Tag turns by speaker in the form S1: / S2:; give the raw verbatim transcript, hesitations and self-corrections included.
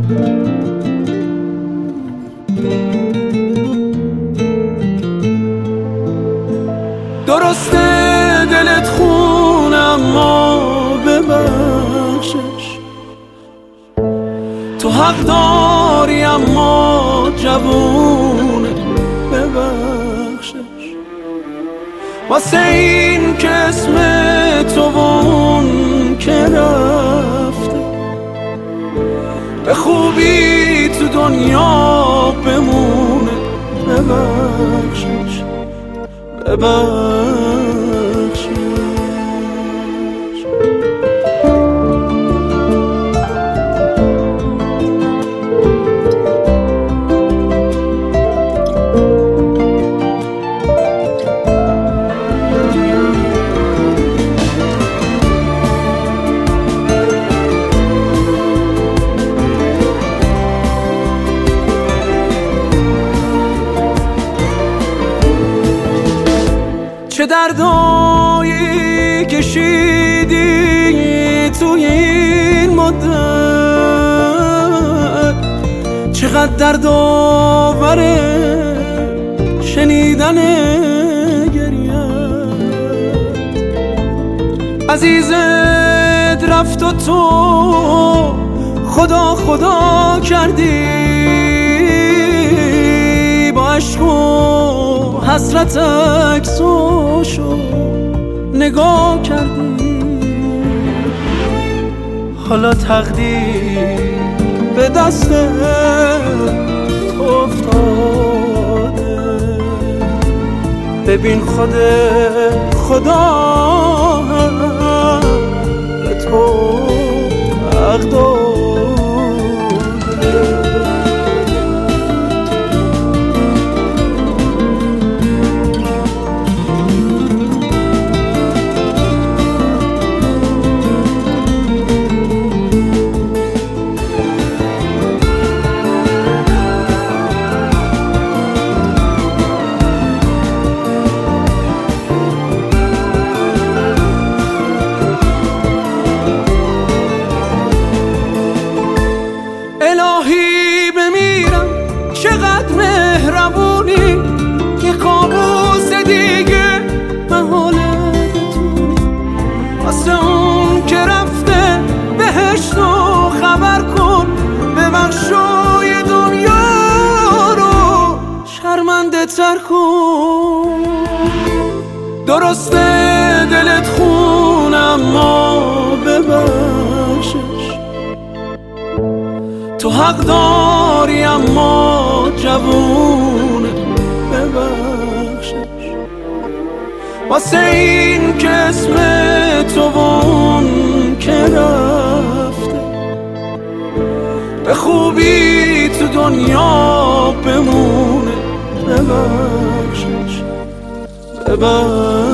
S1: درسته دلت خون اما ببخشش، تو حق داری اما جوونه ببخشش. واسه این که اسم تو اون که رفته به خوبی تو دنیا بمونه ببخشش ببخشش. چه دردایی کشیدی توی این مدت، چقدر درد آوره شنیدن گریه. عزیزت رفت و تو خدا خدا کردی، با عشق و حسرت عکساشو نگاه کردی. حالا تقدیر به دست افتاده، ببین خود خدا به تو حق داده. الهی بمیرم چقدر مهربونی، که کابوس دیگه محاله بتونی. واسه اون که رفته بهشت رو خبر کن، ببخشای دنیا رو شرمنده تر کن. درسته دلت خون اما ببخشش، تو حق داری اما جوونه ببخشش. واسه این که اسم تو اون که رفته به خوبی تو دنیا بمونه ببخشش ببخشش.